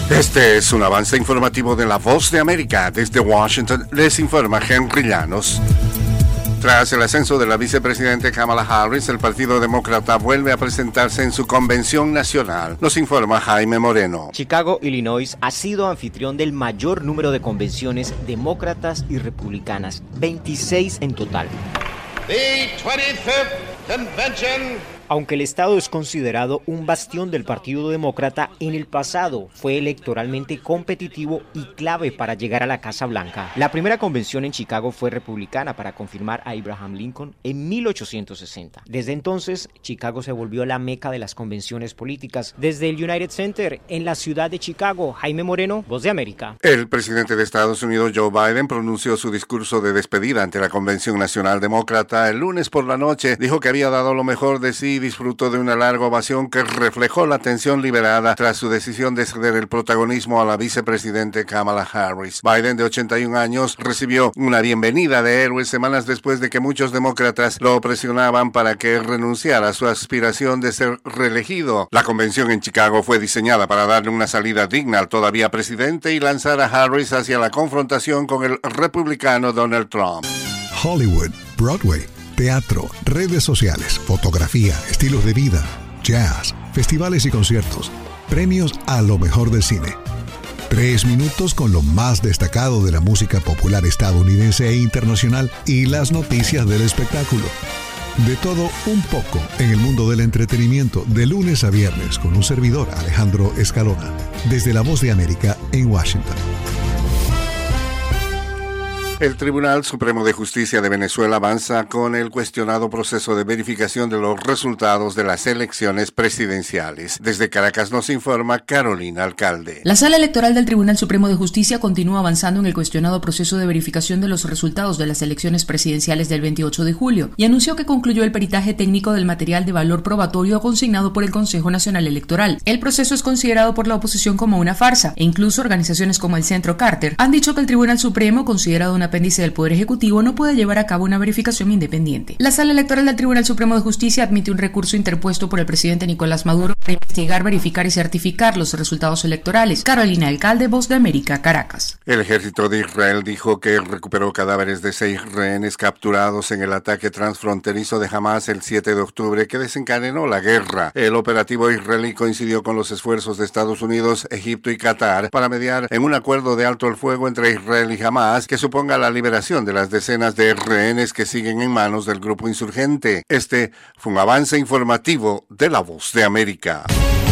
Este es un avance informativo de La Voz de América. Desde Washington les informa Henry Llanos. Tras el ascenso de la vicepresidenta Kamala Harris, el Partido Demócrata vuelve a presentarse en su convención nacional. Nos informa Jaime Moreno. Chicago, Illinois, ha sido anfitrión del mayor número de convenciones demócratas y republicanas, 26 en total. The 25th Convention. Aunque el estado es considerado un bastión del Partido Demócrata, en el pasado fue electoralmente competitivo y clave para llegar a la Casa Blanca. La primera convención en Chicago fue republicana para confirmar a Abraham Lincoln en 1860. Desde entonces, Chicago se volvió la meca de las convenciones políticas. Desde el United Center, en la ciudad de Chicago, Jaime Moreno, Voz de América. El presidente de Estados Unidos, Joe Biden, pronunció su discurso de despedida ante la Convención Nacional Demócrata el lunes por la noche. Dijo que había dado lo mejor de sí y disfrutó de una larga ovación que reflejó la tensión liberada tras su decisión de ceder el protagonismo a la vicepresidenta Kamala Harris. Biden, de 81 años, recibió una bienvenida de héroes semanas después de que muchos demócratas lo presionaban para que renunciara a su aspiración de ser reelegido. La convención en Chicago fue diseñada para darle una salida digna al todavía presidente y lanzar a Harris hacia la confrontación con el republicano Donald Trump. Hollywood, Broadway, teatro, redes sociales, fotografía, estilos de vida, jazz, festivales y conciertos, premios a lo mejor del cine. 3 minutos con lo más destacado de la música popular estadounidense e internacional y las noticias del espectáculo. De todo un poco en el mundo del entretenimiento, de lunes a viernes, con un servidor, Alejandro Escalona, desde La Voz de América en Washington. El Tribunal Supremo de Justicia de Venezuela avanza con el cuestionado proceso de verificación de los resultados de las elecciones presidenciales. Desde Caracas nos informa Carolina Alcalde. La Sala Electoral del Tribunal Supremo de Justicia continúa avanzando en el cuestionado proceso de verificación de los resultados de las elecciones presidenciales del 28 de julio y anunció que concluyó el peritaje técnico del material de valor probatorio consignado por el Consejo Nacional Electoral. El proceso es considerado por la oposición como una farsa e incluso organizaciones como el Centro Carter han dicho que el Tribunal Supremo, considerado una apéndice del Poder Ejecutivo, no puede llevar a cabo una verificación independiente. La Sala Electoral del Tribunal Supremo de Justicia admite un recurso interpuesto por el presidente Nicolás Maduro para investigar, verificar y certificar los resultados electorales. Carolina Alcalde, Voz de América, Caracas. El ejército de Israel dijo que recuperó cadáveres de 6 rehenes capturados en el ataque transfronterizo de Hamas el 7 de octubre que desencadenó la guerra. El operativo israelí coincidió con los esfuerzos de Estados Unidos, Egipto y Qatar para mediar en un acuerdo de alto el fuego entre Israel y Hamas que suponga la liberación de las decenas de rehenes que siguen en manos del grupo insurgente. Este fue un avance informativo de La Voz de América.